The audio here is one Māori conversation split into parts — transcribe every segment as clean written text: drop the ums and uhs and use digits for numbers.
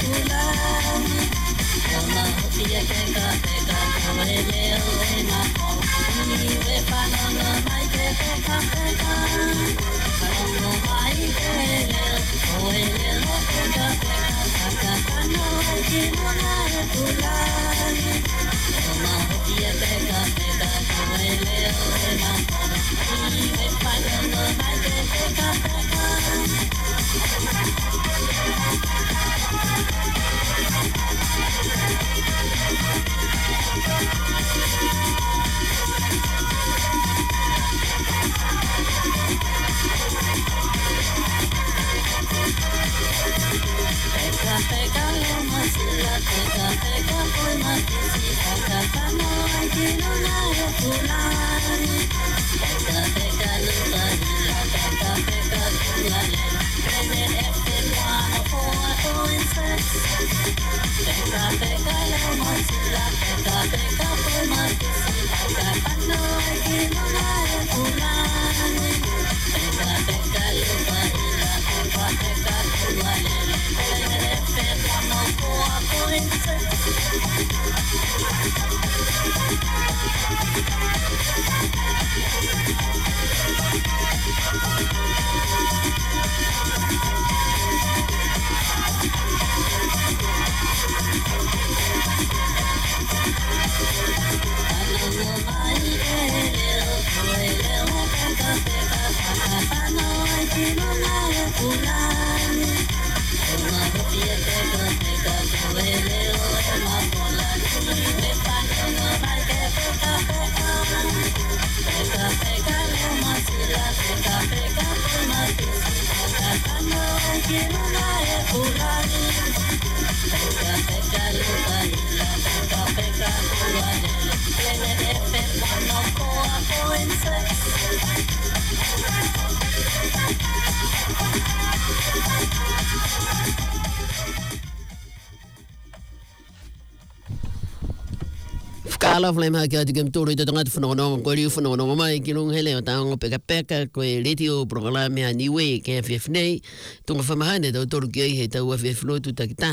Ala flame ha kia tigam tōroi te tangata whanonga ko riu whanonga mai ki runga hele o taonga peka peka ko e radio programe a niwe ke FF nei tunga whamahane tau toru ki ai he tau FF lotu takita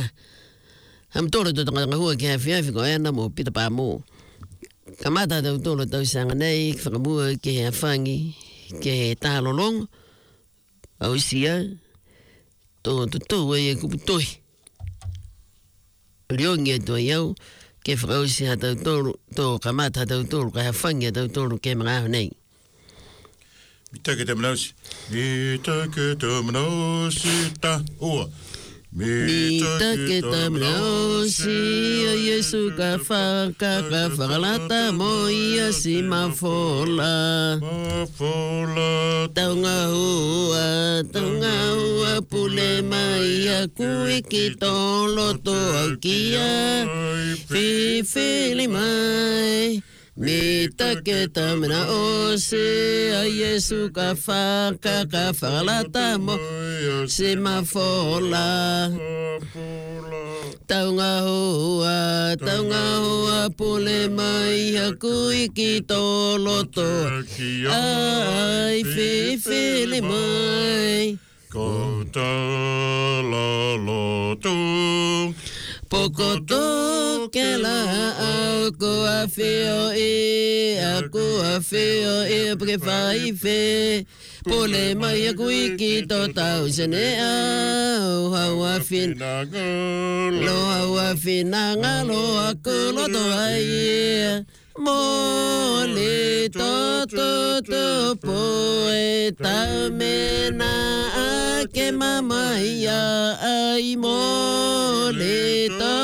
ham tōroi te tangata hua ke FF ko ena mo pita pā mō kamata tau tōroi tau sanga nei whakamua ke he awhangi ke he tālolong au isia tō tō e kuputoi riongi e tō iau ke whakausi ha tau tōru, tō kamata tau tōru, ka hawhangi ha tau tōru ke mga aho nei. Mita ke te manausi. Mita ke te manausi ta ua. Mita ke te manausi, a Yesu ka whakalata mo ia si mawhola. Taunga hua pule mai a kui ki tōlo tō au kia. Whiwhili mai, mita ke tamina o se a Yesu ka whakalata mo se mawhola. Taunga hua pule mai a kui ki tōlo tō ai whiwhili mai. Ko ta la lo tō Pokoto ke la au ko a whio e pre whai whe pole mai a kui ki tō tau sene au hau a whinanga lo a kuloto ai mole tō poe tau mena a ke mamai ai mole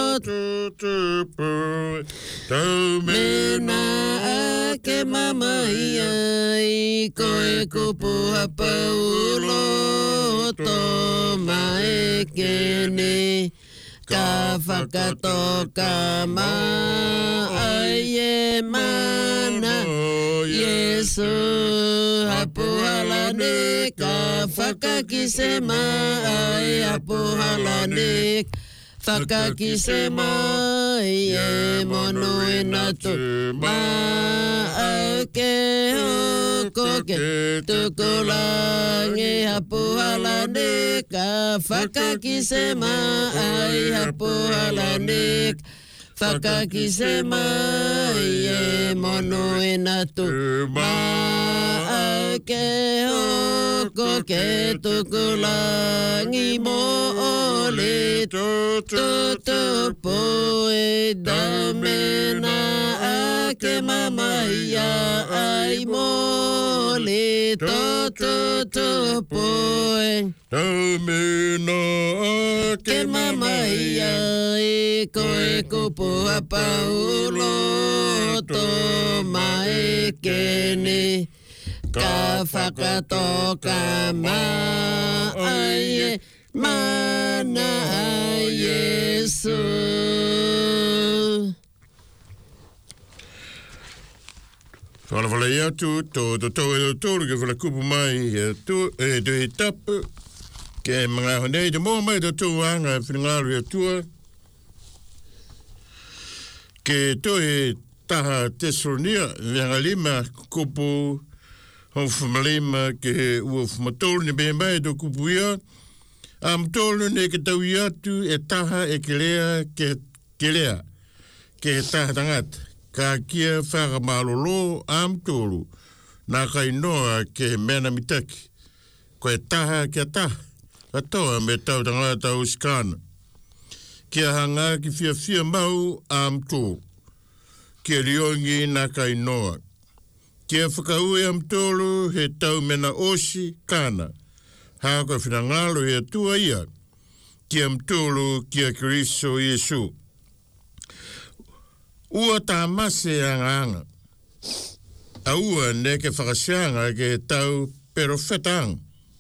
tō mena a ke mamai ai koe kupu a paulo tō mai kene ka whakatoka mai e mana Yesu hapuhalane ka whakakise mai hapuhalane whakakise mai e mono e natu ma ke hoko ke tukulangi hapuhalane ka whakakise mai hapuhalane whakakise mai e mono e natu ma ke hoko ke tukulangi mo ole tutupu e damena ake mamaya ai mole tutupu e damena ake mamaya e koe kupu a paulo to mai kene ka whakatoka mai mana Yesu. Whala ia tu, tō ke whala kupu mai tu, e tapu, ke mga honei, te mō mai tō anga whinangaru ia tua, ke tō e taha Tesalonia, vianga lima kupu, hong whamalima ke ua whamatolu ni bē mai tō kupu ia, am tolu ne ke tau iatu e taha e kelea ke taha tangata. Ka kia whakamalolo am tolu nā kai noa ke mena mitaki. Ko e taha kia taha. Katoa me tau tangata o skana. Kia hanga ki fia mau am tolu. Kia riongi nā kai noa. Kia whakaue am tolu he tau mena osi kana. Haka whinangalo ia tua ia, kia mtulu kia Kiriso Iesu. Ua tā mase anga. A ua ne ke whakasianga ke tau perofetang.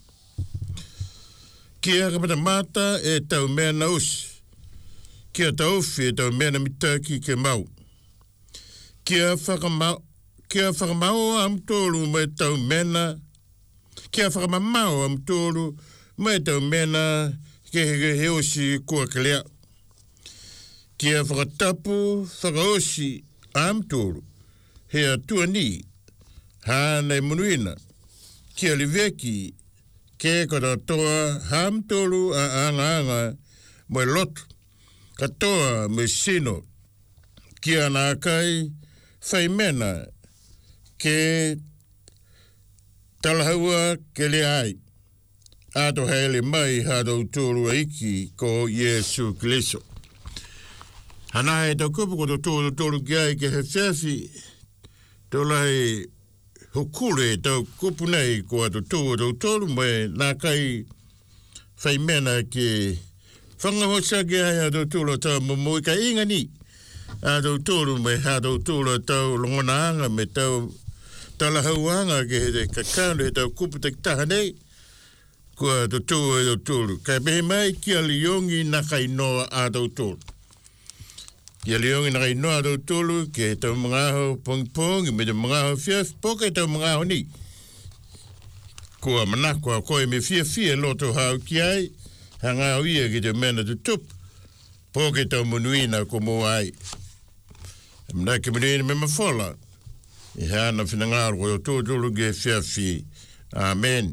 Kia kapata mata e tau mena usi. Kia tau fi e tau mena mitaki ke mau. Kia whakamau am tolu me tau mena. Kia whakamamau am tōru, mai tau mena ke he osi kua kelea. Kia whakatapu, whakaosi am tōru, he atua ni, hānei munuina. Kia liveki, ke katoa ham tōru a anga mai lotu, katoa me sino. Kia nākai, whai mena, ke talahaua ke le ai. Ato hele mai hado tōru aiki ko Yesu Kiliso. Hana e tau kupu ko tōru ki ai ke he whiawhi. Tōlai hukure tau kupu nei ko ato tōru mai nā kai whai mena ke whangahosa ki ai ato tōru tau mamoi ka inga ni. Ato tōru mai hado tōru tau longonaanga me tau tala hauanga ke he kakano he tau kupu te taha nei, kua to tō e tōru. Kai pehe mai kia liongi na kai noa a tau tōru. Kia liongi na kai noa a tau tōru, ke he tau mga aho pongi, me te mga aho fiaf, poka he tau mga aho ni. Kua manakua koe me fia loto hau ki ai, hanga au ia ki te mena te tup, poka he tau munuina ko mo ai. Mna ke munuina me mawhola. E hana whinangaru o tōtoro ge whiawhi. Amen.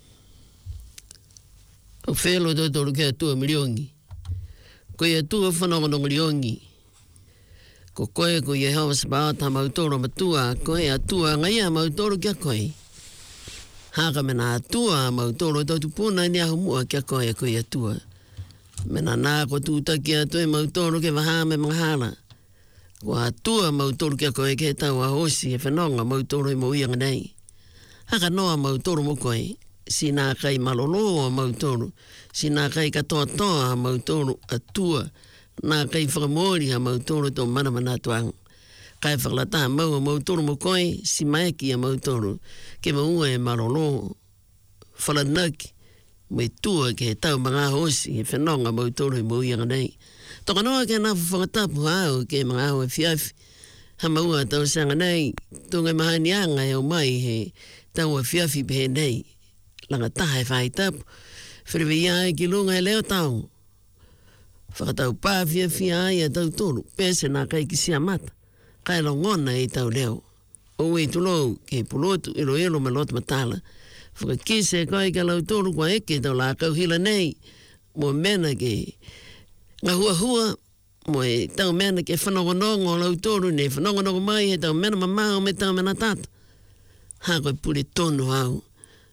O whelo tōtoro ke atua miliongi. Ko i atua whanongono miliongi. Ko koe ko i hawa sabata mautoro matua, ko e atua ngai a mautoro kia koe. Haka mena atua mautoro tautu puna ni ahu mua kia koe ko i atua. Mena nā ko tūtaki atua mautoro ke wahame mga hala. Ko atua mautoro kia koe ke tau a hosi e whanonga mautoro i mo ianga nei. Haka noa mautoro mo koe, si nā kai malolo a mautoro, si nā kai katoa toa a mautoro atua, nā kai whakamori a mautoro tō mana tuang. Kai whakalata mau a mautoro mo koe, si maeki a mautoro, ke maua e malolo, whalanaki, me tua ke tau mga hosi e whanonga mautoro i mo ianga nei. Toka noa ke nā whakatapu hao ke mga au e whiawhi. Ha maua tau sanga nei, tunga mahani anga e o mai he tau a whiawhi pehe nei. Langa taha e whai tapu. Whiriwe ia e ki lunga e leo tau. whakatau pāwhia ai a tau tōru, pēse nā kai ki sia mata. Kai lo ngona e tau leo. O e tulou ke pulotu ilo me lotu matala. Whakakise kai ka lau tōru kua eke tau la kau hila nei. Mo mena ke ngā hua mo e tau mena ke whanongonongo lau tōru ne whanongonongo mai he tau mena mamao me tau mena tata. Ha koe pure tonu au.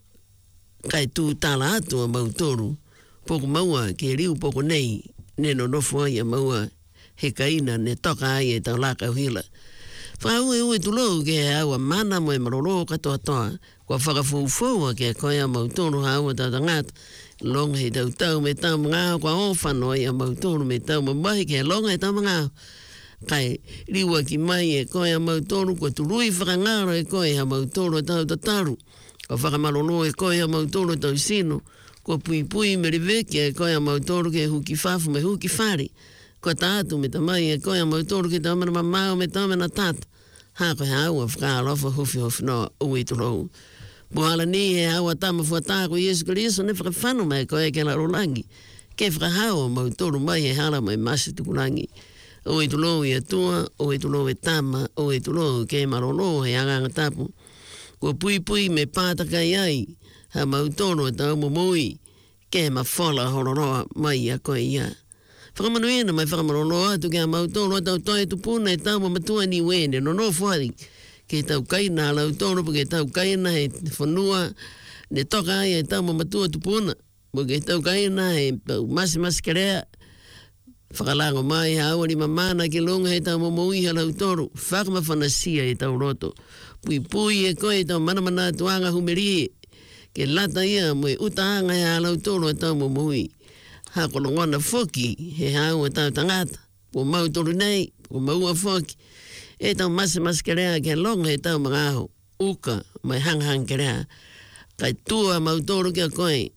Kai tū tala atu a mau tōru. Poko maua ke riu poko nei. Ne no nofu ai a maua he kaina ne toka ai e tau la kau hila. Whaue tulou ke au a mana mo e maroro katoa toa. Kua whakafuufua ke koe a mau tōru hau a tau tangata. Longa he tau me tau mga kua ofano ai a mau tōru me tau mamahi ke longa he tau mga. Kai riwa ki mai e koe a mau tōru kua turui whakangaro e koe a mau tōru a tau tataru. Kua whakamaroro e koe a mau tōru a tau sino. Kua pui me reveke e koe a mau tōru ke huki whafu me huki whari. Kua tātu me tamai e koe a mau tōru ke tau mana mamao me tau mana tata. Ha koe hau a whakaalofa hofi noa ui tulou. Buhala ni he hau a tama fuata ko Yesu Kariso ne whakawhanu mai koe ke la rolangi. Ke whakahau a mau tōru mai he hala mai masi tukulangi. Ui tulou i atua, ui tulou e tama, ui tulou ke marolo he anganga tapu. Kua pui me pātakai ai. Ha mau tōru e tau mumui. Ke ma whala hororoa mai a koe ia. Whakamanuina mai whakamarolo atu ke a mau tōru tau toi tupuna e tau matua ni wene no whari ke tau kaina lau tōru ke tau kaina he whanua ne toka ai e tau matua tupuna ke tau kaina he masi karea whakalango mai haawari mamana ke longa he tau mamauiha lau tōru whakamawhanasia e tau roto pui e koe tau manamana tuanga humeri ke lata ia mo e utaanga he a lau tōru e tau mamauiha. Ha kono ngona foki he hau e tau tangata. Po mau toru nei, po mau a foki. E tau masi kerea ke longa e tau mga aho. Uka mai hang kerea. Kai tua mau toru kia koe.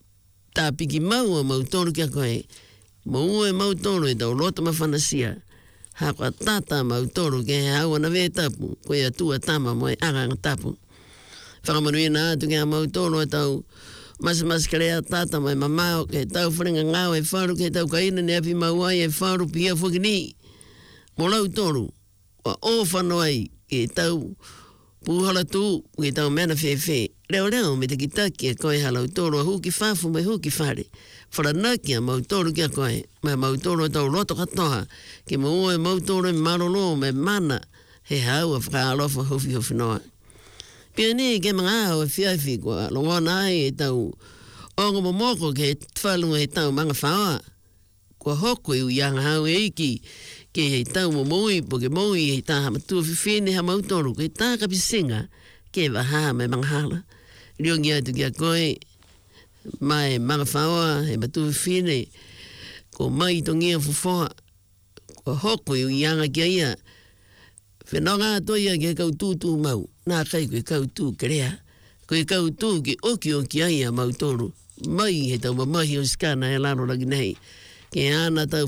Tā piki mau a mau toru kia koe. Mau e mau toru e tau lota mawhanasia. Ha koa tata mau toru ke he hau ana ve tapu. Koe a tua tama mo e aranga tapu. Whakamanuina atu ke a mau toru e tau masi karea tata mai mamao ke tau wharenga ngāo e wharu ke tau kaina ne api mauai e wharu pia whakini. Mo lau toru, wa o whanoi ke tau puhala tū ke tau mena whewhe. Reo me te kitaki e koe halau toru a huki whafu mai huki whare. Wharanaki a mau toru kia koe, mai mau toru e tau roto katoha, ke mau e mau toru e marolo me mana he hau a whakaalofa hofi noa. Pia ni ke mga au e whiawhi kua longona ai e tau ongo momoko ke whalunga e tau manga whaoa. Kua hoko i uianga hau e iki ke he tau momoi po ke moi he tā hamatua whiwhene ha mautoru ke tā kapisinga ke waha me mga hala. Riongi atu kia koe mai manga whaoa he matua whiwhene ko mai tongia fufoa. Kua hoko i uianga kia ia whenonga atoia ke kau tūtū mau. Nā kai koe kau tū kerea. Koe kau tū ke oki ai a mau tōru. Mai he tau mamahi o skana e laro lagi nei. Ke ana tau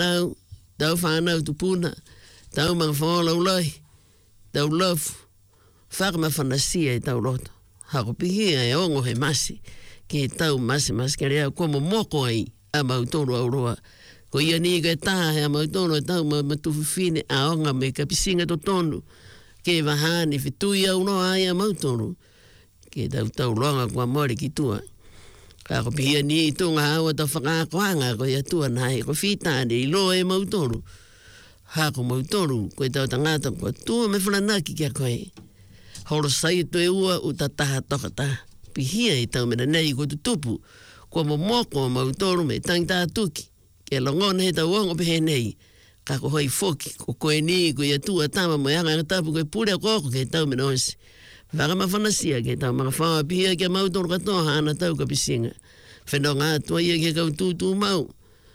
whanau tupuna, tau mga whaolau lai, tau lafu, whakama whanasia e tau roto. Hako pihia e ongo he masi, ke tau masi kerea kua momoko ai a mau tōru auroa. Ko ia ni koe taha he a mau tōru e tau matuwhiwhine a onga me ka pisinga to tonu. Ke wahani whitui au noa ai a mautoru. Ke tau longa kua mori ki tua. Ka ko pihia ni i tunga hawa ta whakakoanga ko ia tua nai. Ko whitane i loa e mautoru. Ha ko mautoru koe tau tangata kua tua me whananaki kia koe. Horo sai to e ua uta taha toka taha. Pihia i tau mena nei ko tutupu. Kua momoko mautoru me tangita tuki. Ke longona he tau ongo pehe nei. Ka ko hoi foki, ko koe ni, ko ia tua tama mo yanga ngatapu koe pure a koko ke tau mena osi. Whaka mawhanasia ke tau mga whawa pihia ke mautoru katoa hana tau ka pisinga. Whenonga atua ia ke kau tūtū mau.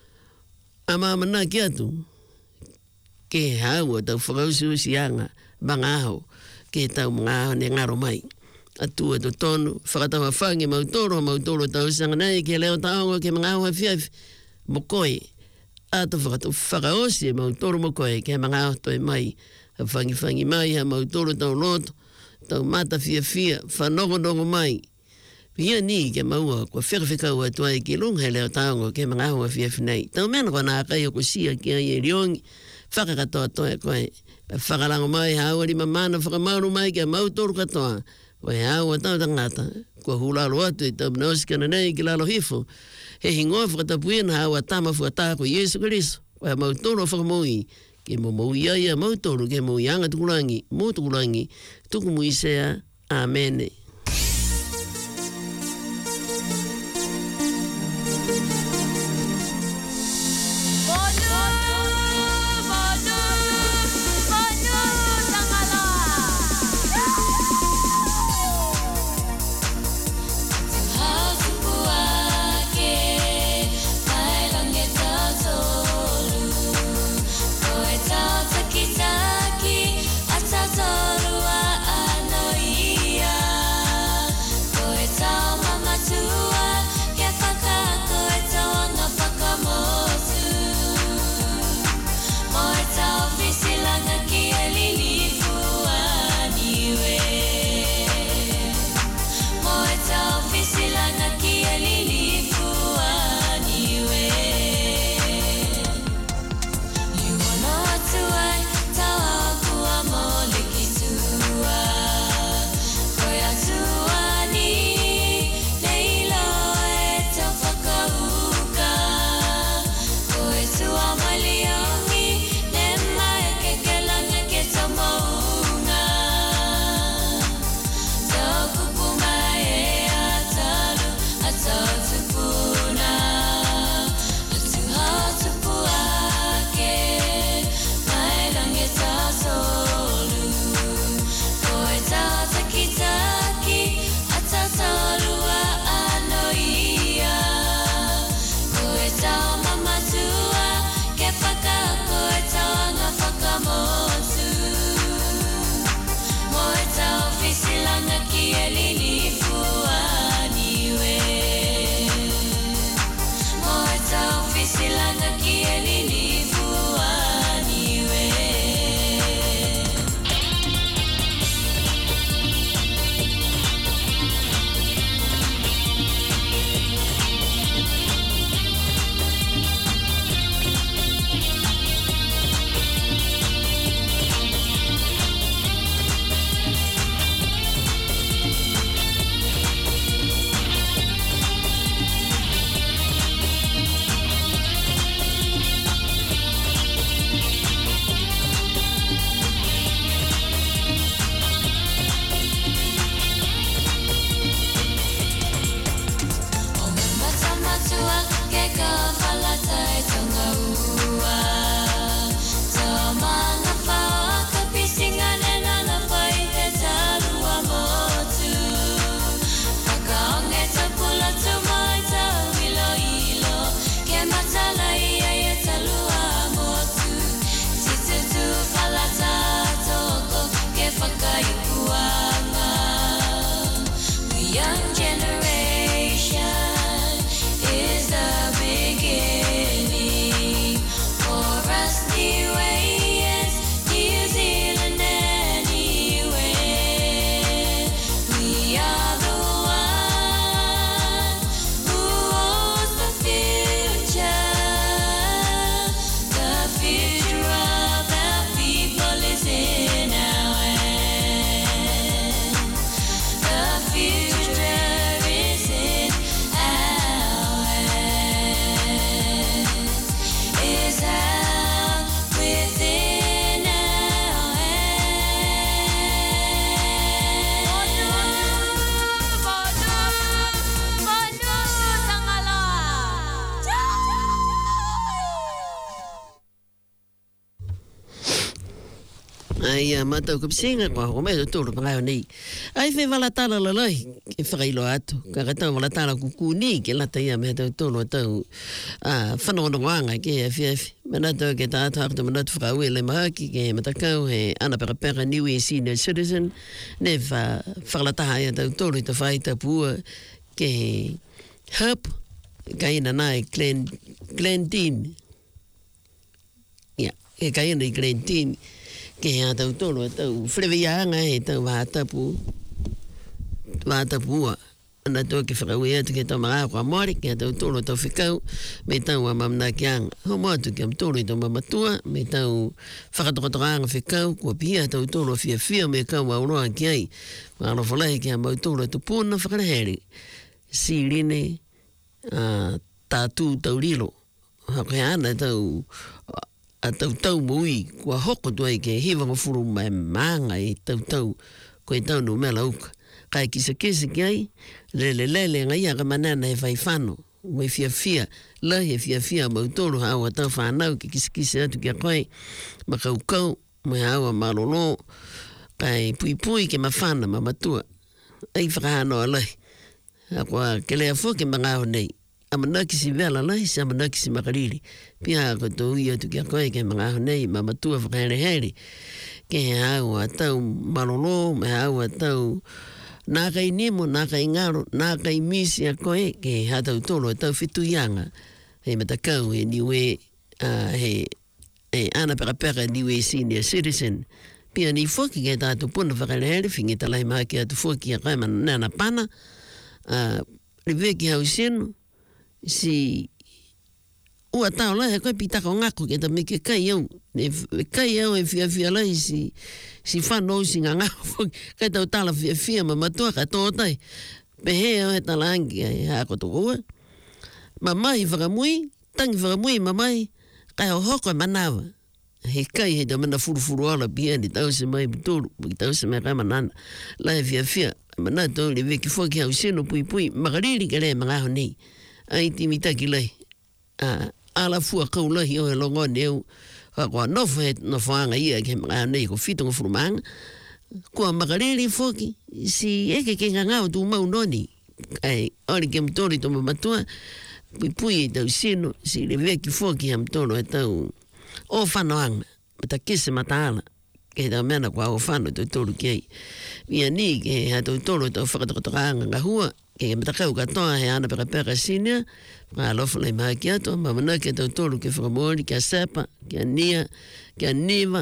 A mamana ki atu. Ke haua tau whakausi anga, banga aho, ke tau mga aho ne ngaro mai. Atua to tonu, whakatawa whangi mautoru tau sanga nei ke leo taongo ke mga aho e whiawhi. Mo koe. Ato whakaosi e mautoru mo koe ke mga auto e mai. Whangi mai ha mautoru tau loto, tau mata whiawhia, whanongo mai. Ia ni ke maua ko whika ua tuai ki lunga he leo taongo ke mga hoa fiaf nei. Tau mena kona kai o kusia ki ai e riongi. Whakakatoa toa koe. Whakarango mai haua ni mamana whakamauru mai ke mautoru katoa. Koe haua tau tangata. Kua hulalo atu i tau mnaosikana nei ki lalo hifo. He hingoa whakatapuina haua tama whakata ko Yesu Keriso. Koe mautoru whakamui. Ke mo maui aia mautoru ke mo ianga tukulangi. Mo tukulangi. Tuku muisea. Amen. Ai matau kupsinga ko me to ro ngai nei. Ai fe vala tala la lai ke whakailo atu. Ka kata vala tala kukuni ke la taia me to no tau. Whanono wanga ke FF. Manato ke tātou hako manatu whakaue le mahaki ke matakau he ana pera niwi senior citizen. Ne whakalataha ia tau tōru i ta whai ta pua ke help kaina nai Glendine. Ya, ke kaina i Glendine. Ke hea tau tōru tau whirewianga he tau wātapua. ana to ke whakaui atu ke tau mga kwa mori, ke tau tōro tau whikau, me tau a mamna ki anga. Ho mo atu ke am tōro i tau mamatua, me tau whakatokotoka anga whikau, kua pia tau tōro fia me kau wa uroa ki ai. Mga rofolahi ke a mau tōro tu pūna whakaraheri. Si rine tātū tau rilo. Hake ana tau tau mui, kua hoko tuai ke hiwanga furu mai maanga i tau koe tau no mela uka. Kai kisa ki ai, lele ngai aga manana he whai whano, mai fia, lahi he fia mautoro hawa tau whanau ki kisa atu kia koe, makaukau, mai hawa marolo, kai pui ke mawhana mamatua, ai whakahano a lahi. Akwa ke lea fo ke mangao nei, amanakisi vela lahi se amanakisi makariri, pia ako tau i atu kia koe ke mangao nei, mamatua whakahere, ke he hawa tau marolo, mai hawa tau nā kai nemo, nā kai ngaro, nā kai misi a koe, ke hatau tolo, tau whitu ianga, he matakau, he niwe, he ana peka niwe senior citizen. Pia ni whoki ke tātu puna whakarehere, whingi talai maha ki atu whoki a kai mana nana pana, riveki hau senu, si ua tau lai, he koe pitaka o ngako, ke ta meke kai au, kai au e fia lai, si whanau si ngā ngāwha, kai tau tala fia ma matua ka tōtai. Pe hea he tala angi ai hako toko ua. Ma mai whakamui, tangi whakamui ma mai, kai o hoko manawa. He kai he tau mana furu ala pia ni tau se mai bituru, ki tau se mai kai manana. Lai fia, mana tau le veki whoki hau seno pui, makariri ke lea mga ho nei. Ai timitaki lai. Ala fua kau lahi o he longo neu, kua nofo anga ia ke mga nei ko whitonga furumanga. Kua makariri whoki, si eke ke ngangau tu mau noni. Ai, ori ke mtori to mamatua, pui tau sino, si le veki whoki ha mtoro e tau o whanoanga, mata kese mataala, ke tau mena kua o whano tau toru ki ai. Ia ni ke ha tau toro tau whakatokotoka anga ngahua, ke matakau katoa he ana peka sinia, ngā lofa lai maha ki ato, mamana ke tau tolu ke whakamori, kia sepa, kia nia, kia niva,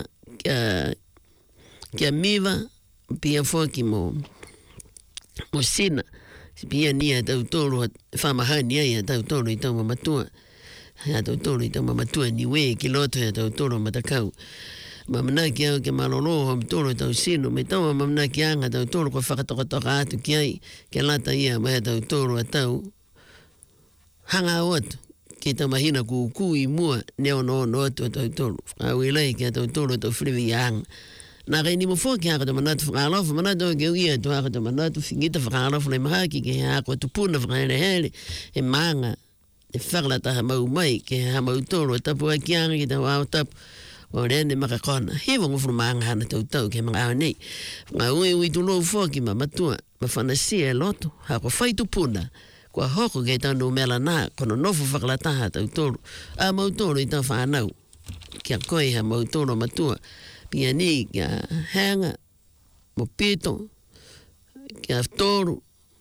kia miva, pia whoki mo sina, pia nia tau tolu, whamahani ai tau tolu i tau mamatua, tau tolu i tau mamatua niwe ki loto ya tau tolu matakau. Mamana ki au ke malolo hom tolo tau sino, me tau mamana ki anga tau tolo ko whakatokotoka atu ki ai, ke lata ia mahe tau tolo a tau hanga o atu, ke tau mahina ku i mua neo no atu a tau tolo. Au ilai ke tau tolo tau whiriwi a anga. Nā kai ni mo whoki haka tau manatu whakalofa, manatu ke uia tu haka tau manatu, whingita whakalofa lai mahaki, ke haka tupuna whakahere he maanga, e whakalata ha mau mai, ke ha mau tolo, tapu a ki anga ki tau au tapu, o rene makakona, hewa ngufuru maanga hana tau ke mga awa nei. Ngā ui tu lou whoki ma matua, ma whanasia e loto, hako whaitu puna, kua hoko ke tau no mela nā, kono nofu whakalataha tau tolu, a mau tolu i tau whanau, kia koe ha mau tolu matua, pia ni kia hanga, mo pito, kia tolu,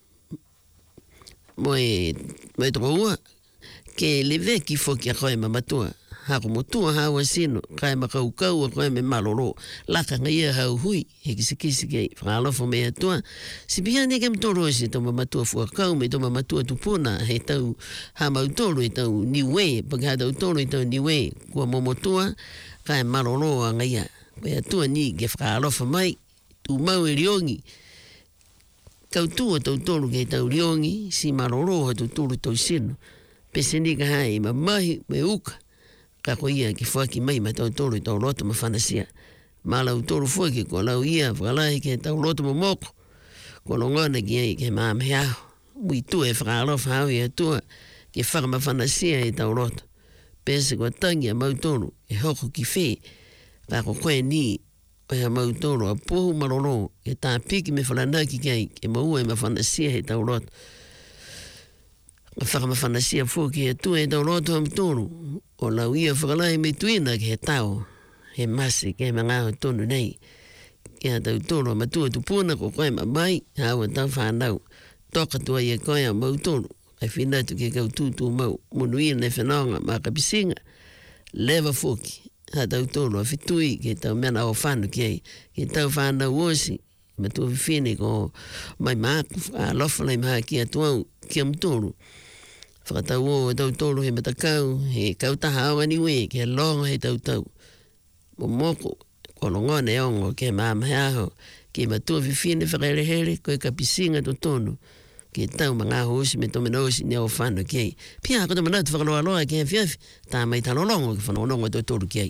mo e toko ua, ke lewe ki whoki a koe ma matua, hako motua hawa sino, kai makaukau a koe me maloro, laka ngai hau hui, he kisi kei, whakalofo me atua, si pia ne kem toro si tau mamatua fuakau, me tau mamatua tupuna, he tau hamautoro i tau niwe, pake ha tau toro i tau niwe, kua momotua, kai maloro a ngai a, koe atua ni ke whakalofo mai, tu mau e riongi, kautua tau toro ke tau riongi, si maloro ha tau toro tau sino, pese ni ka hai, ma mahi, me uka, ka ko ia ki whaki mai ma tau tolu i tau roto ma whanasia. Ma lau tolu whaki ko lau ia whakalahi ke tau roto ma moko. Ko longona ki ai ke maame hao. Mui tua e whakalofa hao i atua ke whaka ma whanasia i tau roto. Pese ko tangi a mau tolu e hoko ki whi. Ka ko koe ni o hea mau tolu a pohu maroro e tā piki me whalanaki ki ai ke maua e ma whanasia i tau roto. Whaka ma whanasia whoki e tua e tau roto am tolu. O lau ia whakalai me tuina ki he tau, he masi ke mga o tonu nei. Ki ha tau tolu a matua tupuna ko koe ma mai, hawa tau whanau. Toka tua ia koe a mau tolu, ai whinatu ke kau tūtū mau, munuia nei whanaonga ma kapisinga. Lewa whoki, ha tau tolu a whitui ke tau mena o whanu ki ai, ke tau whanau osi, ma tu fine ko mai ma lofa lai ma ki atu ki am tolu whakatau o tau tolu he matakau he kautaha au aniwe ke longa he tau tau mo moko ko longone ongo ke mama aho ke matua fifine whakarehere koe ka pisinga to tonu ke tau mga hosi me tome nosi ne o whano kei pia koto manatu whakaloa loa ke fiafi tā mai talolongo ke whanonongo tau tolu kei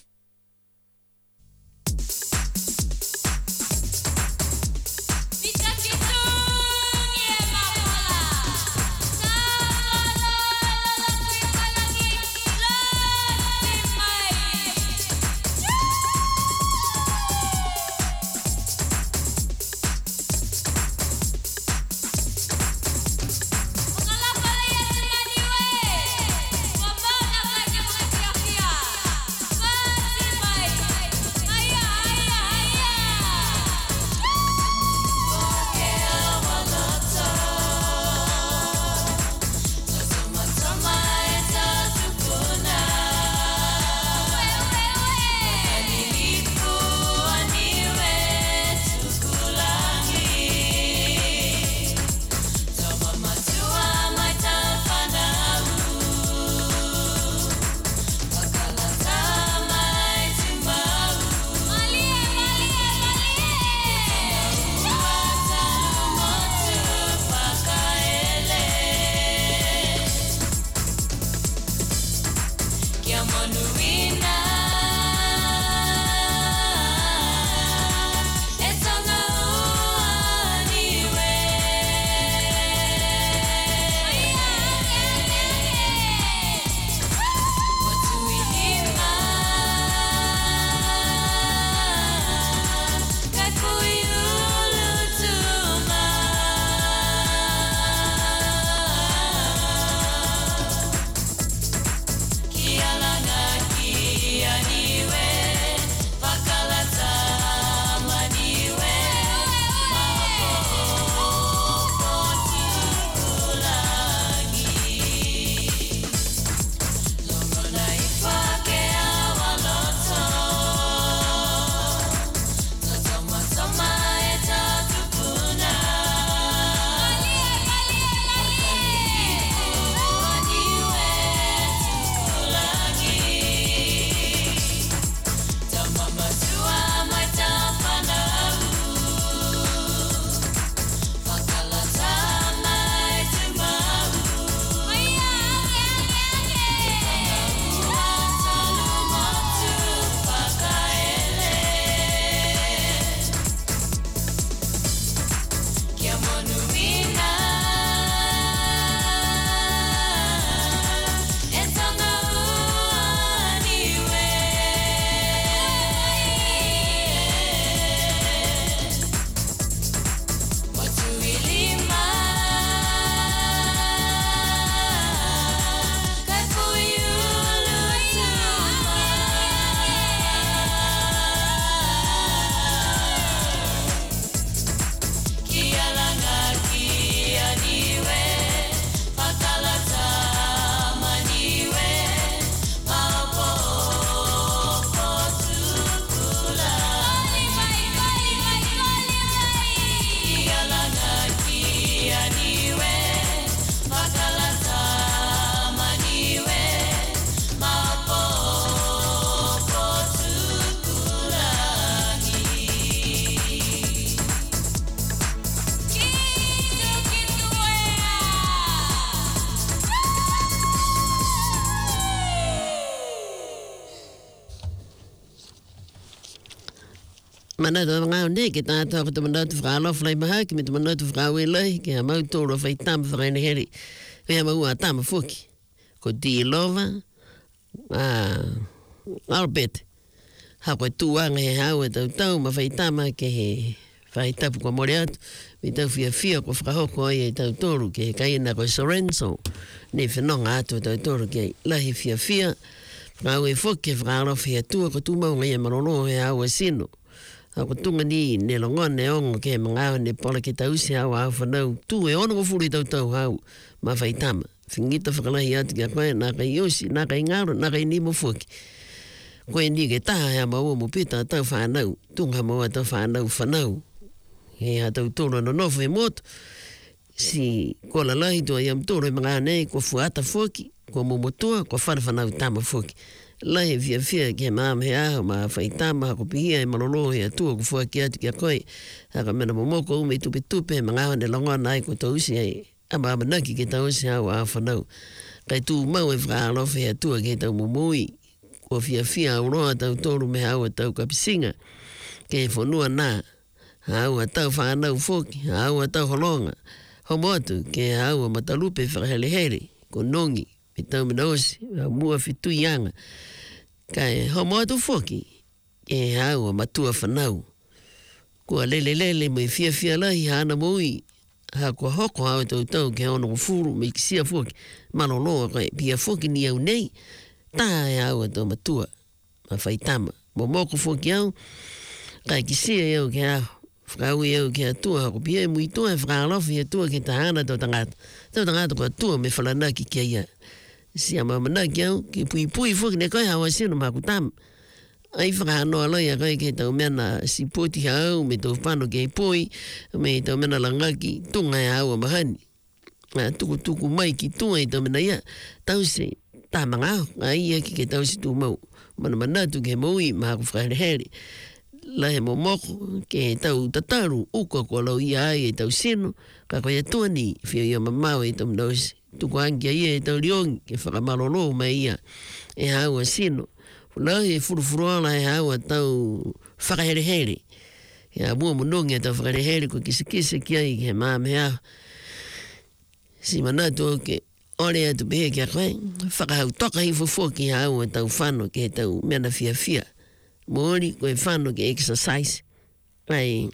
mana do nga ne ke ta ta to mana tu fra lo flai ma ke mit mana tu fra we lai ke ma to ro fai tam fra ne heri we ma u tam fuki ko di lova arbet ha ko tu ang he ha we to ma fai tam ke he fai tap ko moriat mi ta fia ko fra ho ko e ta to ke kai na ko Sorenzo ne fe no nga to ke la hi fia ma we fuki fra lo fia tu ko tu ma ngai ma no he ha we sino ko tunga ni ne longon ne ongo ke mga ne pola ki tausi au au whanau tu e ono ko furi tau hau ma whai tama whingita whakalahi atu kia koe nā kai yosi, nā kai ngaro, nā kai nimo fuki koe ni ke taha hea maua mo pita tau whanau tunga maua tau whanau he ha tau tōra no nofu e moto, si ko la lahi tua iam tōra e mga nei, ko fuata foki, ko momotua, ko whanawhanau tama foki. Lahi fia ke maam he aho, ma whai tama, ko pihia e malolo he atua, ko fuaki atu kia koe, haka mena momoko ume tupe tupe, mga aho ne langona ai ko tausi ai, ama naki ke tausi hau a whanau. Kai tū mau e whakaalofe he atua ke tau momoi, ko fia auroa tau tōru me hau a tau kapisinga, ke whanua nā, hau a tau whanau foki, hau a tau holonga, homo atu ke hau a matalupe whakahere, ko nongi, me tau minaosi, mua fitu ianga, kai homo atu foki, ke hau a matua whanau, kua lele mai fia lahi hana moui, ha kua hoko hau tau ke ono furu, me kisia foki, maloloa kai pia foki ni au nei, tā e hau a tau matua, ma whaitama, momoko foki au, kai kisia au ke hau, whakau i au ke atua, hako pia e mui tua e whakalofi e tua ke tahana tau tangata. Tau tangata ko atua me whalanaki kia ia. Si a mamanaki au, ki pui fuki ne koe hawa sino maku tam. Ai whakanoa lai a koe ke tau mena si poti hau, me tau whano ke pui, me tau mena langaki, tunga e hau a mahani. Tuku mai ki tunga i tau mena ia. Tau se, tā mga au, ai ia ki ke tau si tu mau. Mana tu ke maui, maku whakahere. Lahe momoko ke tau tataru uka ko lau ia ai e tau sino ka koe tuani whio ia mamau e tau mnosi tuku angia ia e tau riongi ke whakamalolo mai ia e hau a sino lahe furufuruala e hau a tau whakahere e a mua munongi a tau whakahere ko kisa ki ai ke maame hau si manatu ke ore atu behe kia koe whakahau toka hi fufo ki hau a tau whano ke tau mena fia Mori koe whano ke exercise. Ai,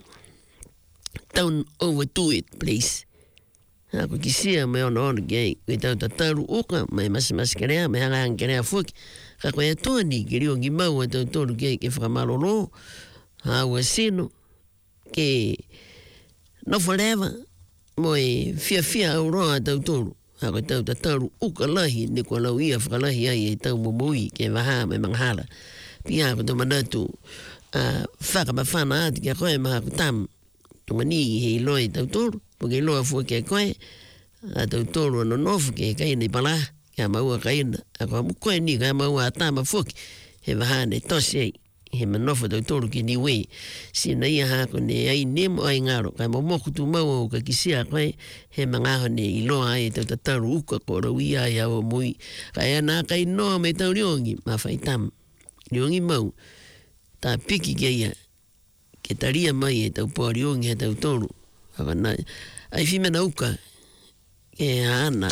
don't overdo it, please. Ko kisia me ono ke koe tau tataru uka, mai masi kerea, mai hanga kerea fuki. Ka koe atuani, ke rio ngi mau a tau toru ke whakamalo hau a sino, ke no forever, moe fia auroa a tau toru. Ha koe tau tataru uka lahi, ne kua lau ia whakalahi ai e tau momoi ke waha me manghala. Pia ko to manatu whakamawhana ati kia koe maha ko tam tungani hei loi tau toru po ke loa fua kia koe a tau toru ano nofu ke kaina i pala kia maua kaina a koe mu koe ni kia maua a tama fuki he wahane tosi ei he manofu tau toru ki ni wei si na ia hako ne ai nemo ai ngaro kai momoku tu maua o ka kisia koe he mangaho ne i loa ai tau tataru uka ko rau ia ai awa mui kai ana kai noa me tau riongi ma whai tam riongi mau, tā piki kia ia, ke taria mai e tau pua riongi he tau toru. Ai whimena uka, ke ana,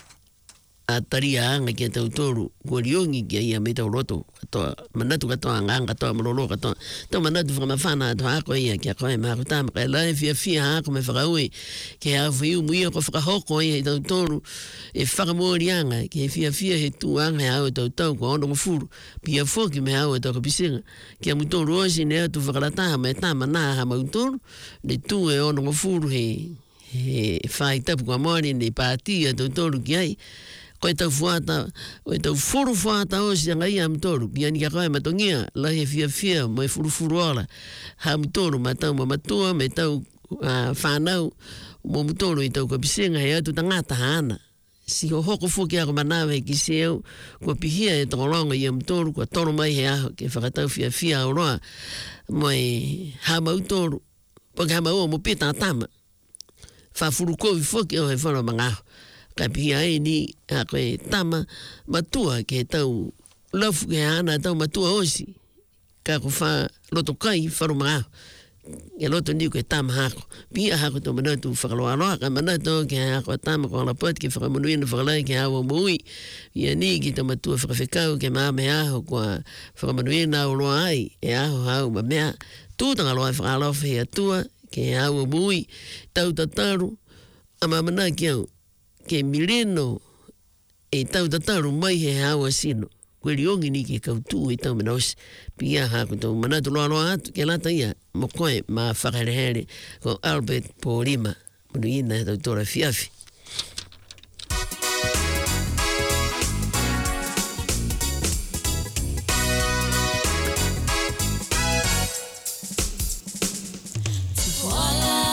a taria anga kia tau toru, kua riongi kia ia me tau roto, katoa, manatu katoa anga, katoa malolo katoa. Tau manatu whakamawhana ato hako ia, kia koe maha kutama, kai lai fia hako me whakaue, ke hawhi iu muia ko whakahoko ia he tau toru, e whakamori anga, ke fia he tu anga he hau tau ko ono mafuru, pia foki me hau tau kapisinga, kia mutoru osi ne atu whakarataha me tama nā ha mautoru, ne tu e ono mafuru he whai tapu kua mori ne pātia tau toru ki ai, koe tau fuata, koe tau furu fuata osi anga ia mtoru, pia ni kia koe matongia, lahi fia, mo e furu ola, ha mtoru matau matua, me tau whanau, mo mtoru i tau kapisinga he atu tangata haana. Si ho hoko fuki ako manawe ki seo, kua pihia e tongolonga i mtoru, kua toro mai he aho, ke whakatau fia oroa, mo e hama utoru, poke hama ua mo pita tama, whafuru kovi fuki o he whano mangaho. Ka pihia e ni a koe tama matua ke tau lafu ke ana tau matua osi. Ka ko wha loto kai wharu mga. Ke loto ni koe tama hako. Pihia hako to manatu whakaloa roa. Ka manatu ke hako tama ko ala pot ke whakamunuina whakalai ke hawa mui. Pihia ni ki to matua whakawhekau ke maame aho kua whakamunuina o roa ai. E aho hau ma mea. Tūtanga loa whakalofa he atua ke hawa mui. Tau tataru. Ama mana ki au. Ke mileno e tau tataru mai he hawa sino. Koe riongi ni ke kautu e tau manaosi. Pia hako tau manatu loa atu ke lata ia. Mo koe ma whakarehere ko Albert Porima. Manu ina tau tora fiafi. Voila.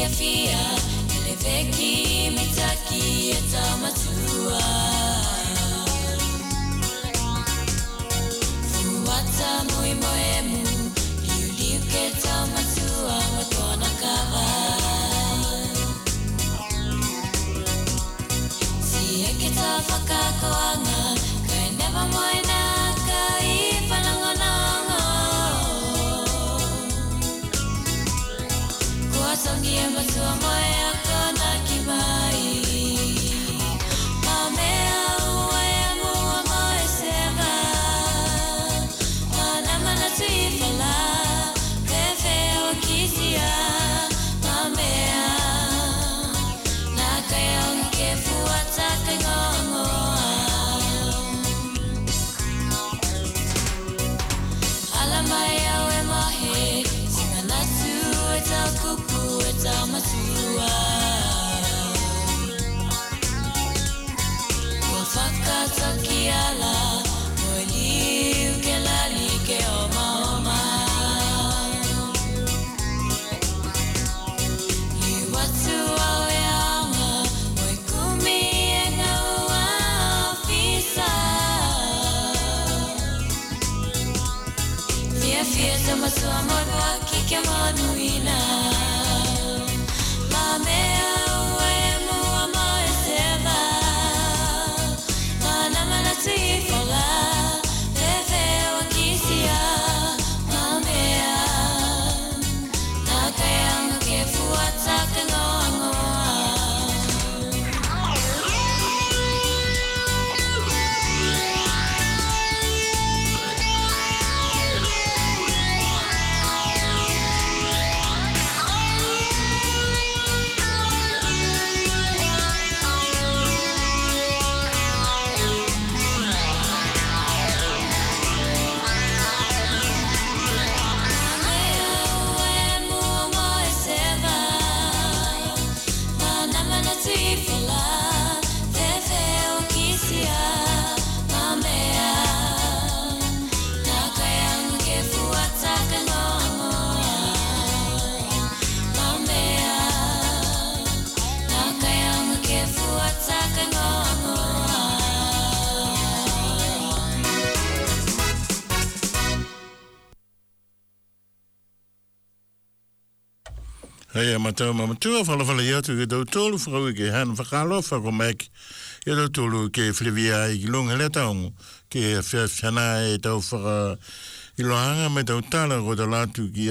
Hei, matua whalawhala iatu ke tau tolu whakau ke hana whakalofa ko mek e tau tolu ke whiriwia i ki lunga le taongu ke whiana e tau whaka i loanga me tau tala ko tau latu ki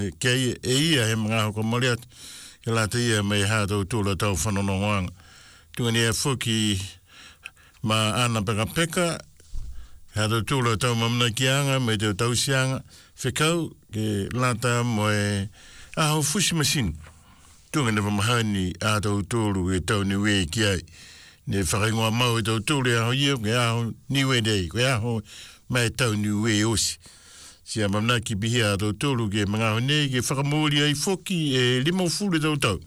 e ia he mga hoko moriat ke lata ia me ha tau tolu tau whanono wanga tungani e whuki ma ana peka peka ha tau tolu tau mamna kianga me tau sianga whikau ke lata mo e aho fushi machine tunga ne mahani a tau tolu e tau ni we ki ai ne whakaingoa mau e tau tolu e aho iau ke aho ni we dei ke aho mai tau ni we osi sia mamna ki bihi a tau tolu ke mga aho nei ke whakamori ai foki e limo fule tau tau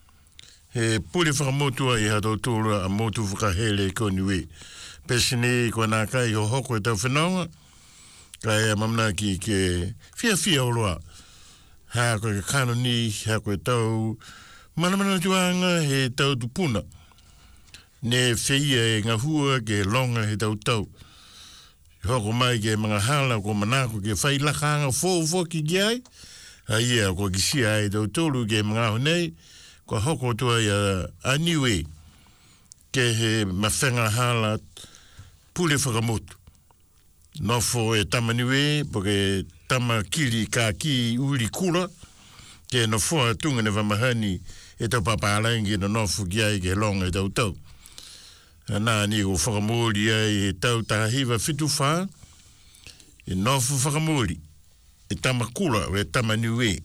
he pule whakamotua i a tau tolu a motu whakahele ko ni we pesine ko nā kai ho hoko e tau whenonga kai mamna ki ke fia o loa ha ko kano ni ha ko tau mana tuanga he tau tupuna ne feia e ngahua ke longa he tau hoko mai ke mga hala ko manako ke fai lakanga fo ki gai ia ko kisia e tau tolu ke mga honei ko hoko tua ia aniwe ke he mawhenga hala pule whakamotu nofo e tamaniwe porque tama kiri ka ki uri kula ke no fo tunga ne vamahani e tau papalangi no nofu kia i ke longa e tau na ni o whakamori e tau tahiwa fitu wha e nofu whakamori e tama kula o e tama niwe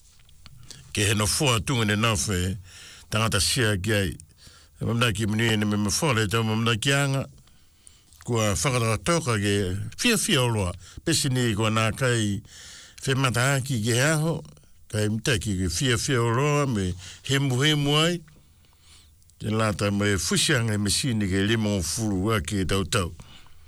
ke he no fo tunga ne nofu e tangata sia kia i mamna ki mni ne me mfole tau mamna kianga kua whakaratoka ke fia o loa. Pesini kua nā kai whemataki ke aho, kai mitaki ke fia o loa me hemu ai. Ke lata me fusianga me sini ke limo furu a ke tau.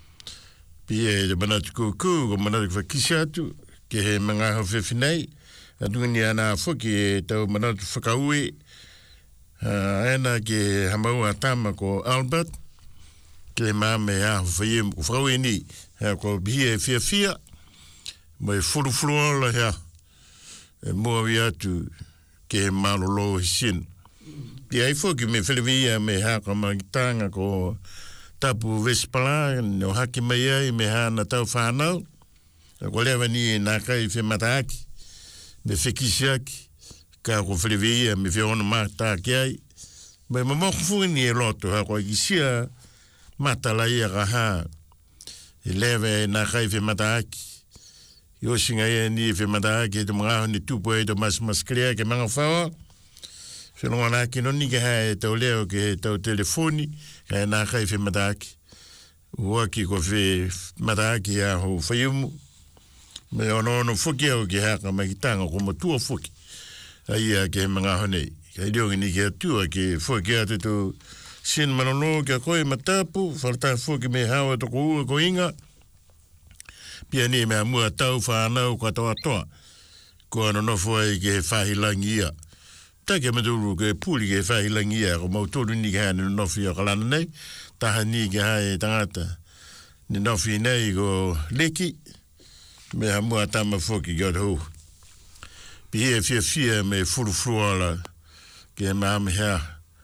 Pia e manatu kuku, ko manatu whakisi atu, ke he mga ho whewhinei, Aduni ana foki e tau manatu whakaue. Ena ke hamau atama ko Albert. Ke mame a whaiem ko whakaue ni. Hea ko bihia e fia. Mai furu hea. E mua wi atu ke malolo hisin. Ki ai foki me whilewia me haka magitanga ko tapu Vespala, no haki mai ai me hana tau whanau. Ko lewa ni nā kai whi mataaki, me whekisiaki, ka ko whilewia me whiona mātāki ai. Mai mamoko fuini e loto, ha ko ikisia matalai a kaha, e lewa e nā kai whi mataaki. Yo singa e ni whi mataaki, e te mga aho ni tupu e to maskrea ke manga whaua. Whilonga nā ki noni ke hae e tau leo ke tau telefoni, ka e nā kai whi mataaki. Ua ki ko whi mataaki a ho whaiumu. Me ono fuki au ki haka makitanga ko matua fuki. Aia ke mga honei. Ka iliongi ni ke atua ke fuki atu tu sin manono ke koe matapu. Whalata fuki me hawa toko ua ko inga. Pia ni mea mua tau whanau katoa toa. Ko ano nofu ai ke whahilangi ia. Take maduru ke puli ke whahilangi ia. Ko mautoru ni ke hae ni nofu ia kalana nei. Taha ni ke hae tangata. Ni nofu nei ko leki. Me hamua tama foki God ho. Pihia fia me furu ke maame hea.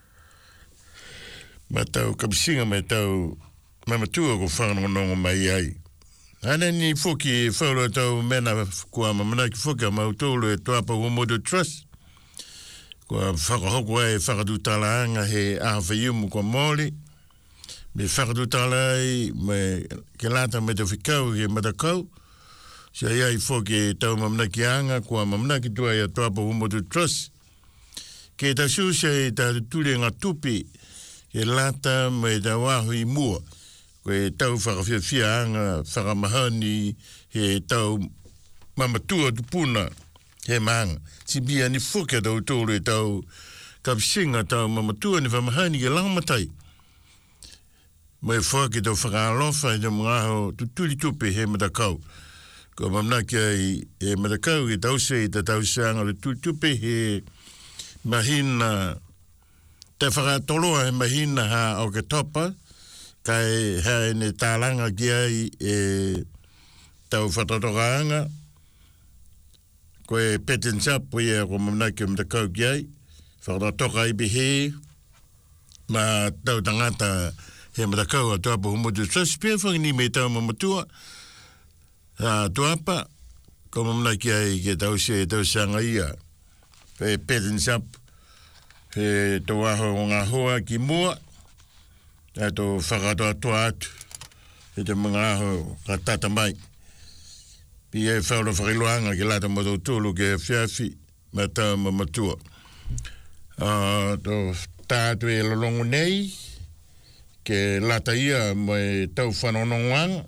Ma tau kapisinga me tau mamatua ko whanongonongo mai ai. Hane ni foki whauro tau mena kua mamanaki foki a mautolo e tuapa Womodo Trust. Kua whakahoko ai whakadutala anga he ahawhaiumu kua mōli. Me whakadutala ai me ke lata me te whikau ke matakau. Se ai foki tau mamnaki anga, kua mamnaki tua ia tuapa Womodo Trust. Ke ta su se ta tule ngā tupi, ke lata me ta wahu i mua. Koe tau whakawhiawhia anga, whakamahani, he tau mamatua tupuna, he maanga. Si bia ni foki tau tōru e tau kapisinga tau mamatua ni whamahani ke langamatai. Mai foki tau whakalofa e te mga ho tutuli tupi he matakau. Ko mamnaki ai e matakau i tause i ta tauseanga le tutupe he mahina, te whakatoloa he mahina ha o ke topa, kai hae ne tālanga ki ai e tau whatatokaanga, ko e petensapu i e ko mamnaki o matakau ki ai, whakatoka i bihe, ma tau tangata he matakau a tuapa Womodo Trust, pia whangini me tau mamatua, tuapa, ko mamnaki ai ke tause e tausanga ia. Pe petensap, pe tō aho o ngā hoa ki mua, e tō whakatoa toa atu, e te mga aho ka tata mai. Pi e whaura whakiloanga ke lata mato tōlu ke whiawhi, ma tau mamatua. Tō tātu e lolongu nei, ke lata ia mai tau whanonongwanga,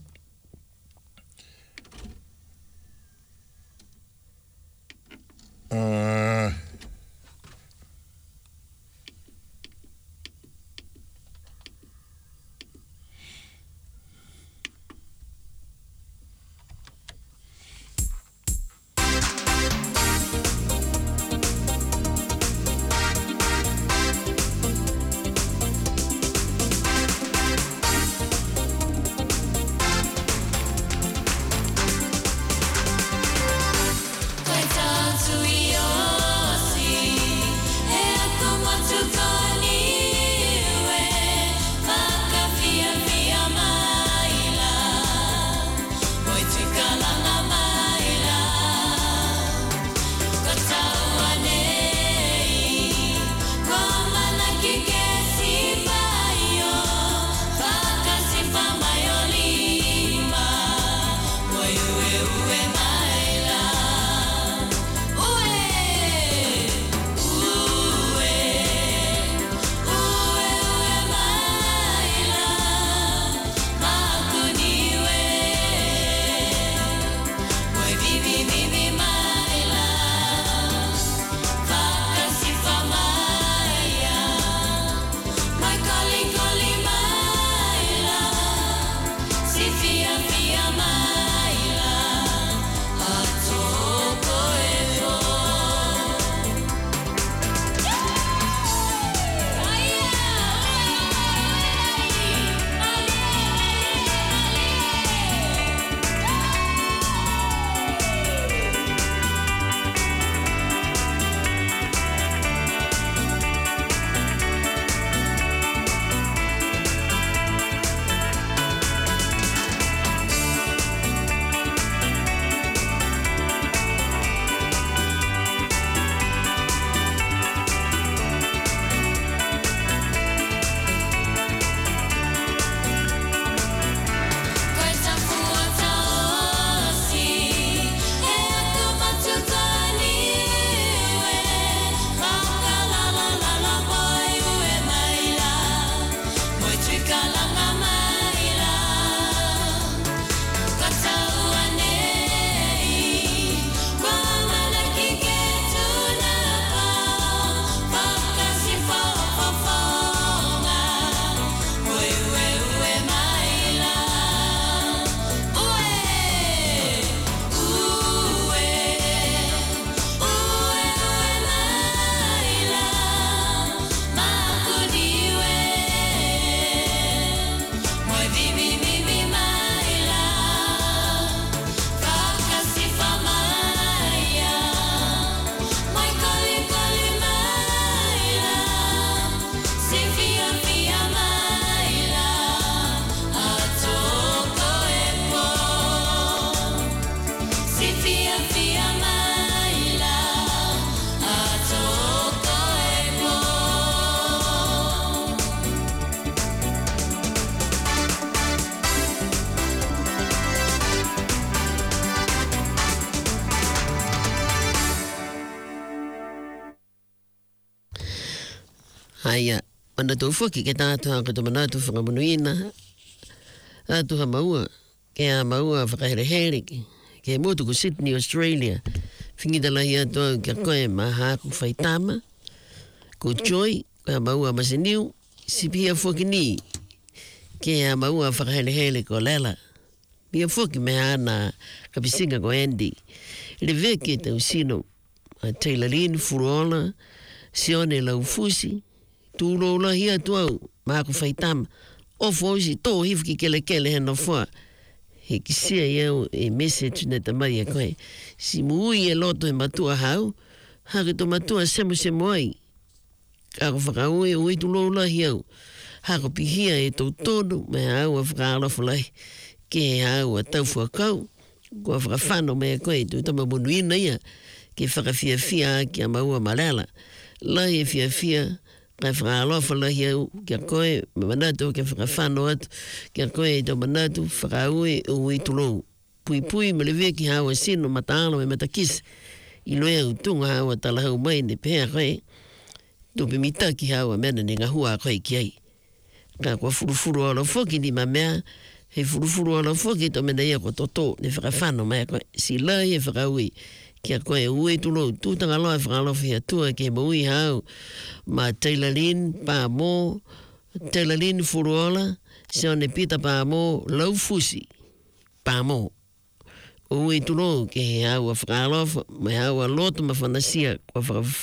Haia, mana tau whaki ke tātua ka tō manatu whangamunuina. Atu ha maua, ke a maua whakahere ke motu ko Sydney, Australia. Whingita lahi atua kia koe maha ku whaitama. Ko Joy, ka maua masiniu, sipia whaki ni. Ke a maua whakahere ko Lela. Pia whaki me ana ka pisinga ko Andy. Reveke tau sino, Taylor Lynn, Furola, Sione Laufusi, tūro lahi atuau, maha ku whaitama. Ofo si tō hifki kele he no wha. He kisia iau e message na tamai a koe. Si muui e loto e matua hau, hake to matua semo ai. Kako whakaue ui tu lahi au. Hako pihia e tau tonu, me au a whakaalofu lahi. Ke he au a tau whakau, kua whakawhano me a koe, tu tama munuina ia, ke whakawhia ki a maua marela. Lahi e whiawhia, kai whakaalofa lahi au, kia koe, me manatu, kia whakawhano atu, kia koe e tau manatu, whakaue ui tu lou. Pui me le veki hawa sino mataalo me matakisi. I loe au tunga hawa talahau mai ne pēa koe. Tupi mitaki hawa mena ne ngahua koe ki ai. Ka kua furufuru ala foki ni mamea. He furufuru ala foki to mena ia ko toto ne whakawhano mai koe. Si lai e whakaui. Kia koe ue tu lou. Tūtanga loa whakalofi atua ke maui hau. Ma Taylor Lynn, pā mō. Taylor Lynn furuola. Sione pita pā mō. Laufusi. Pā mō. Ui turo ke he au a whakalofa, mai au a loto ma whanasia, kua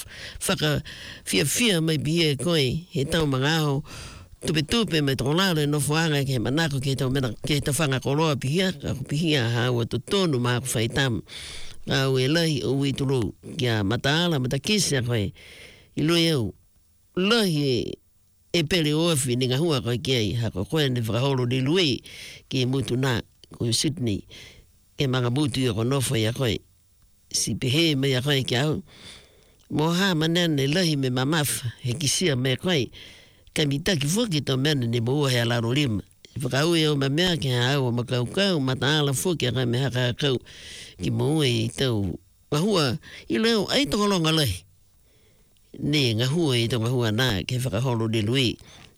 whaka mai bie koe, he tau mangaho, tupe mai tolaro e no whaanga ke he manako ke tau mena, ke tau whanga koloa pihia, kako pihia au a totonu maa ku whaitam, au e lahi ui turo, kia mataala, matakisia koe, I loe au, lahi e pere oafi ni ngahua koe ki ai, hako koe ne whakaholo ni lue, ke mutu nā, koe Sydney, e mga butu i o konofo i a koe. Si pehe me a koe ki au. Moha manene lahi me mamafa, he kisia me koe. Ka mitaki whoki tau mene ne moua he alaro lima. Whakau e o mamea ki ha au o makaukau, mataala whoki a koe me haka kau. Ki moua i tau ngahua, I leo ai tokolonga lahi. Ne ngahua I tau ngahua nā, ke whakaholo de lui.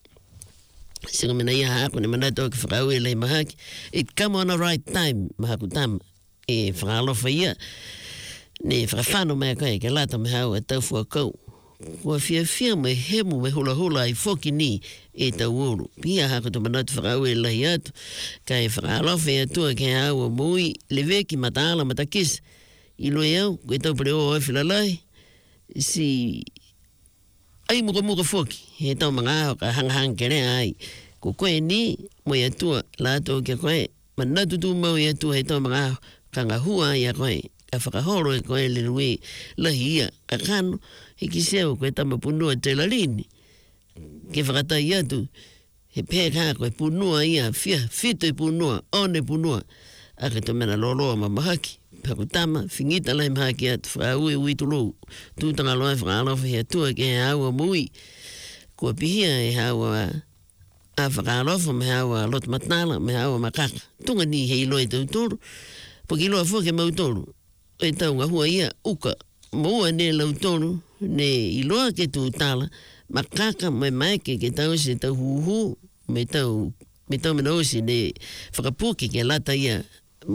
Singa mena ia haako ne manatau ki whakau e lei mahaki. It come on the right time, mahaku tama. E whakalofa ia. Ne whakawhano mea koe, ke lata me hau e tau fuakau. Kua whiawhia me hemu me hula I whoki ni e tau uru. Pia haako to manatu whakau e lei atu. Ka e whakalofa e atua ke hau o mui, leveki mataala matakis. I loe au, koe tau pere o whilalai. Si... ai muka whoki, he tau mga aho ka hangahang kere ai. Ko koe ni, mo I atua, la ato kia koe, manatu tu mau I atua he tau mga aho, ka ngahua ai a koe, ka whakahoro e koe le rui, lahi ia, ka kano, he kiseo koe tama punua Taylor Lynn. Ke whakatai atu, he pēkā koe punua ia, whito I punua, one punua, a ka to mena loloa mamahaki. Pakutama, whingita lai mahaki atu, whakaue ui tulu, tūtanga loa whakalofa he atua ke he haua mui. Kua pihia he haua a whakalofa me haua lot matnala, me haua makaka. Tunga ni he iloa I tau tolu, poki iloa whoke mau tolu. E tau ngahua ia, uka, maua ne lau tolu, ne iloa ke tūtala, makaka mai maike ke tau se tau huhu, me tau mena osi ne whakapuki ke lata ia,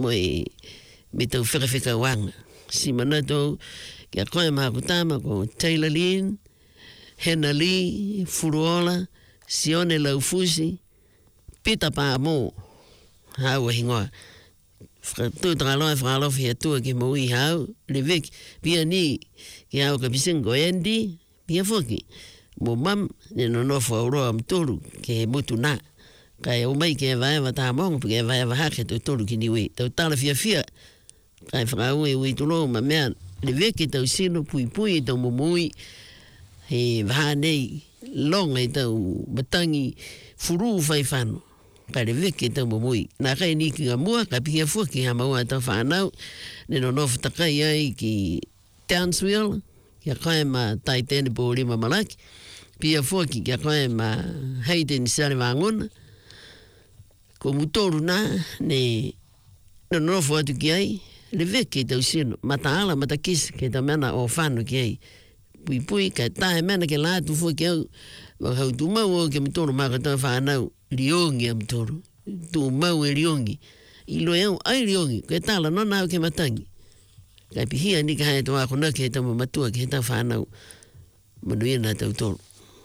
me tau whika wanga. Si manatou, kia koe mahakutama ko Taylor Lynn, Hena Lee, Furuola, Sione Laufusi, Pita pā mō, haua hingoa. Tūtanga loa whakalofi atua ki maui hau, le veki, pia ni, ki hau ka pisingo Andy, pia whoki, mo mam, ne no nofo auroa mtolu, ke he mutu nā. Kai o mai ke vaeva tā mongo, ke vaeva hake tau tolu ki niwe, tau tala fia, kai whakaue ui tulo ma mea le veke tau sino pui tau mumui he vahanei longa I tau matangi furu whaifano kai le veke tau mumui nā kai ni ki ngamua kai pihia fuaki ha maua tau whanau ne no nofu takai ai ki Townsville kia kai ma taitene po lima malaki pihia fuaki kia kai ma Hayden Sari Wanguna ko mutoru nā ne no nofu atu ki ai le veke tau sino, mataala matakisi ke ta mena o whanu ki ei. pui ka tae mena ke la tu fo ke wa hau tu mau ke mtoro ma ka ta whanau riongi am toro tu mau e riongi I lo eu ai riongi ke tala no na ke matangi ka pihia ni ka he to ako na ke ta matua ke ta whanau manuia na tau toro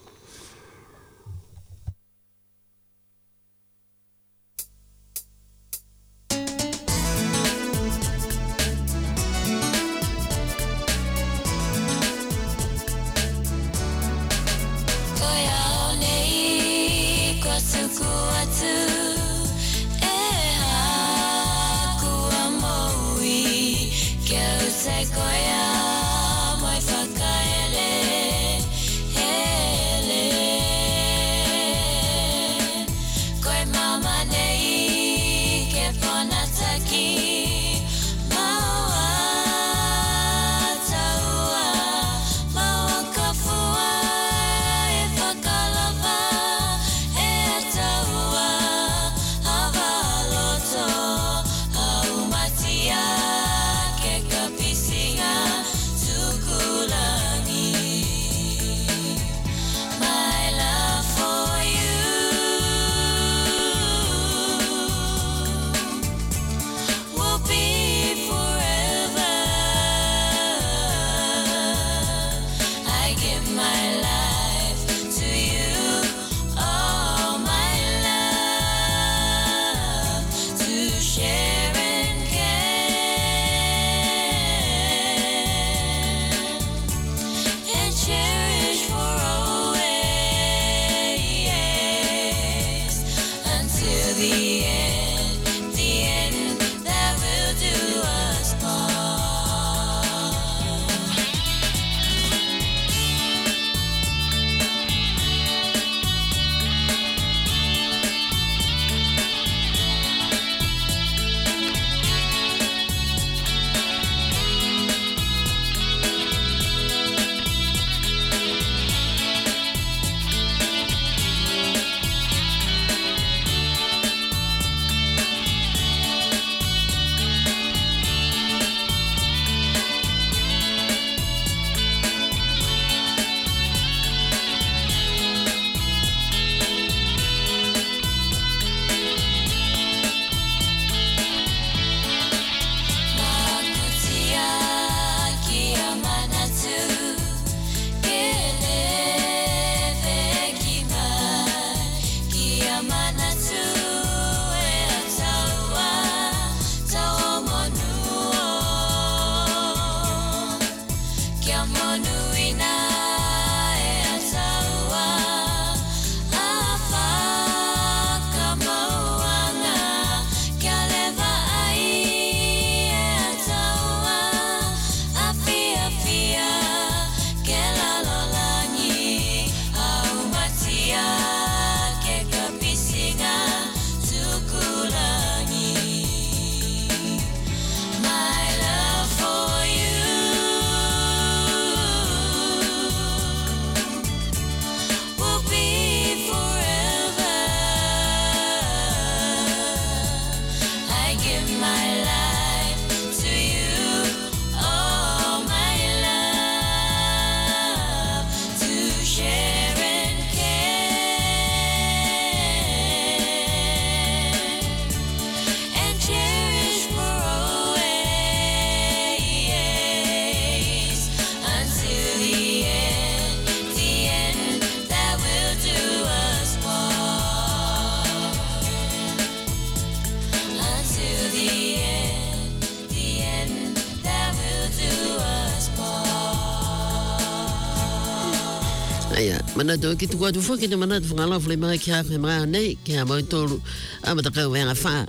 mana to ki tu ko tu fo ki te mana tu ngala fle mai ki ha mai nei ki ha mai tolu a mata ka wenga fa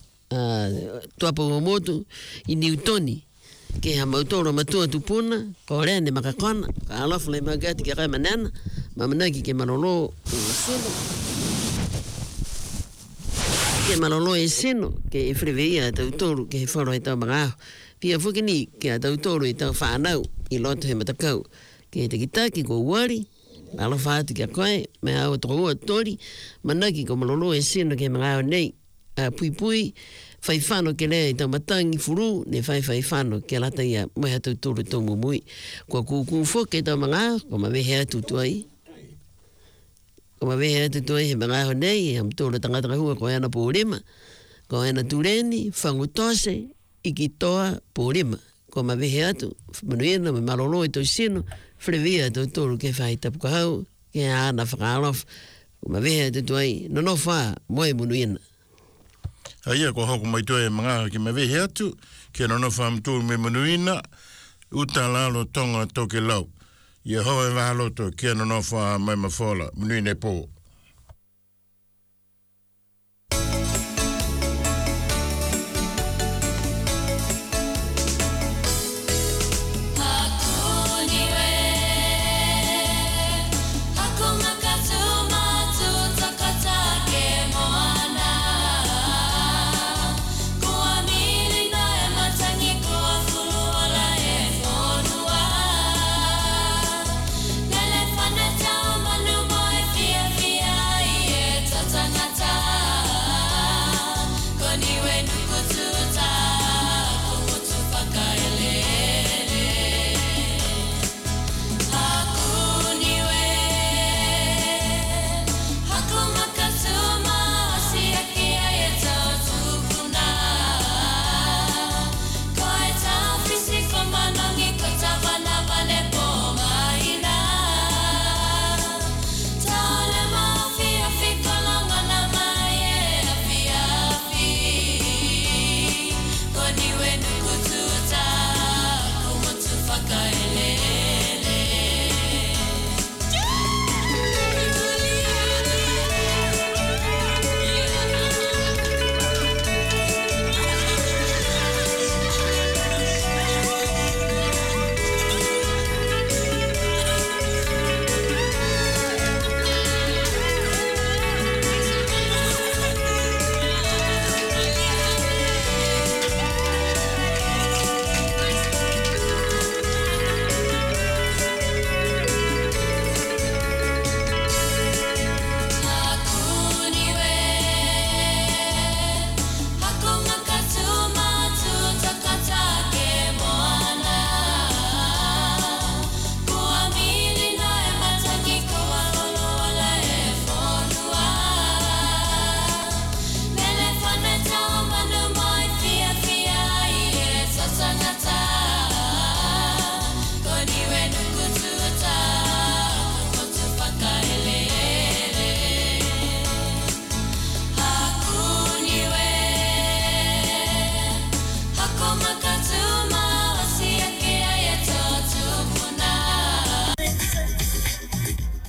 tu apo motu I Newtoni ki ha mai tolu ma tu puna ko rene makakona ala fle mai ga ti ka manana mamana ki manolo ke malolo e seno ke freveia tau tolu ke foro e tau mga pia fo ki ni ke tau tolu e tau whanau I loto he matakau ke te kitaki ko wari ala whaatu kia koe me au toko ua tori manaki ko malolo e seno ke mga au nei pui pui fai whano ke lea i tau matangi furu, ne fai whano ke lata ia mai hatu tūru tō mumui. Kua kūkū whoke tau mga, ko ma wehe atu tuai. Ko ma wehe atu tuai he mga ho nei, he am tōru tangata hua ko ana pōrema, ko ana tūreni, whangu tose, iki toa pōrema. Ko ma wehe atu, manuena, me malolo i tau sino, whirewia tau tōru ke whai tapuka hau, ke ana whakaalof, ko ma wehe atu tuai, no wha, moe manuena. Haia ko hoko mai toi mga ki me wehe atu, ke nono whamtūru me manuina, uta lalo tonga toke lau. Ia hoa e wahaloto, ke nono wha mai mawhola, manuina e pō.